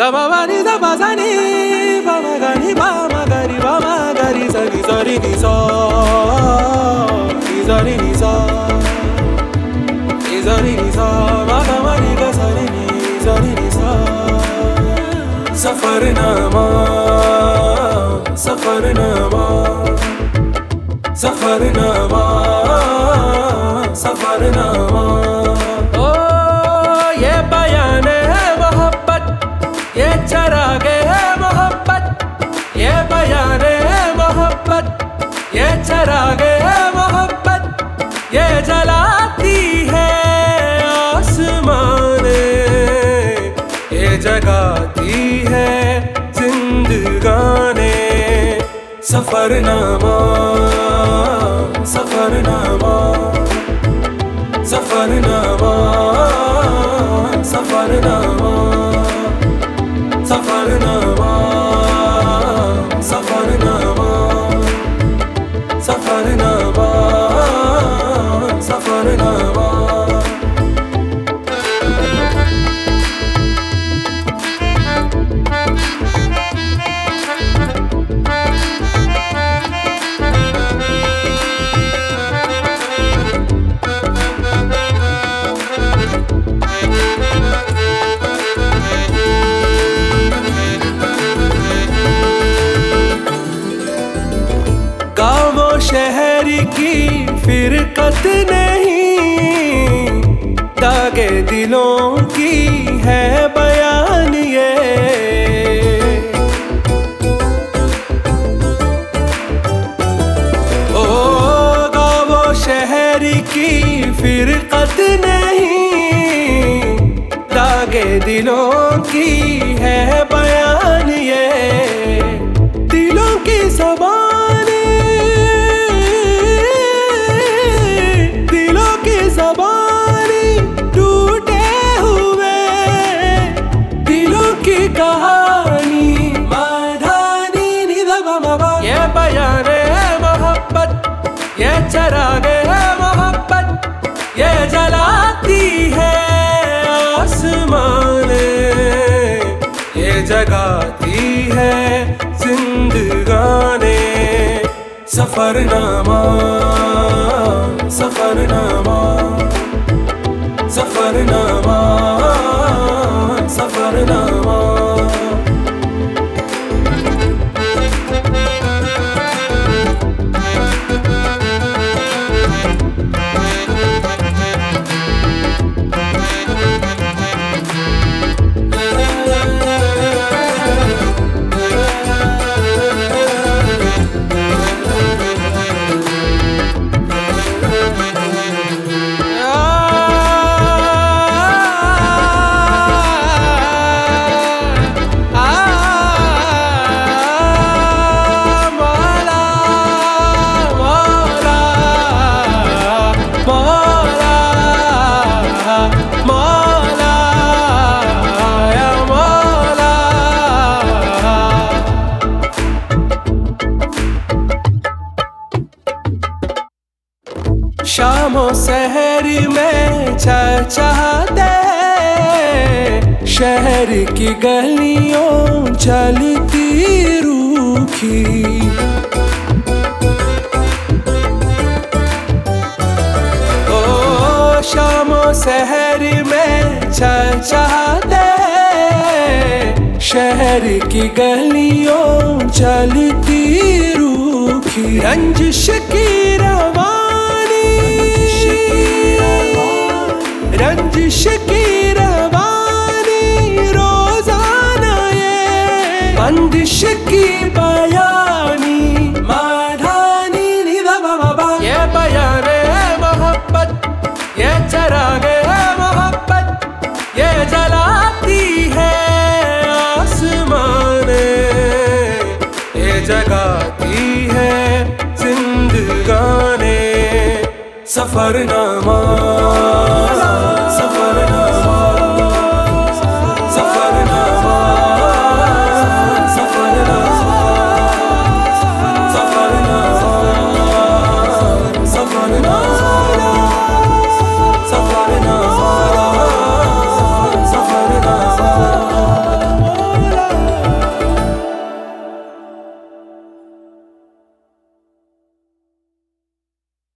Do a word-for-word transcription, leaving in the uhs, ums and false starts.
Gama bani da bazani, bama gani bama gari bama gari zari zari ni sa, ni zari ni sa, ni zari ni sa, bama bani ga zari ni zari ni sa. Safarnama, safarnama, safarnama, safarnama. चरागे है मोहब्बत, ये बयाने है मोहब्बत, ये चरागे है मोहब्बत, ये जलाती है आसमाने, ये जगाती है जिंदगाने. Safarnama, Safarnama, Safarnama, Safarnama. Safarnama, safarnama, safarnama, safarnama. शहर की फिरकत नहीं, दागे दिलों की है बयान ये. ओ गावो शहर की फिरकत नहीं, दागे दिलों की है बयान ये. दिलों की ज़बान कहानी माधानी निधबमबा. ये बयाने है मोहब्बत, ये चरागे है मोहब्बत, ये जलाती है आसमाने, ये जगाती है जिंदगाने. सफरनामा, सफरनामा, सफरनामा, सफरनामा. शामो शहर में चहचहाते शहर की गलियों चलती रूखी. ओ शामो शहर में चहचहाते शहर की गलियों चलती रूखी. रंजिश की रंजिश की रवानी रोजाना ये बंदिश की बयानी माधानी निधबमबा. ये बयाने है मोहब्बत, ये चरागे है मोहब्बत, ये जलाती है आसमाने, ये जगाती है जिंदगाने. सफरनामा.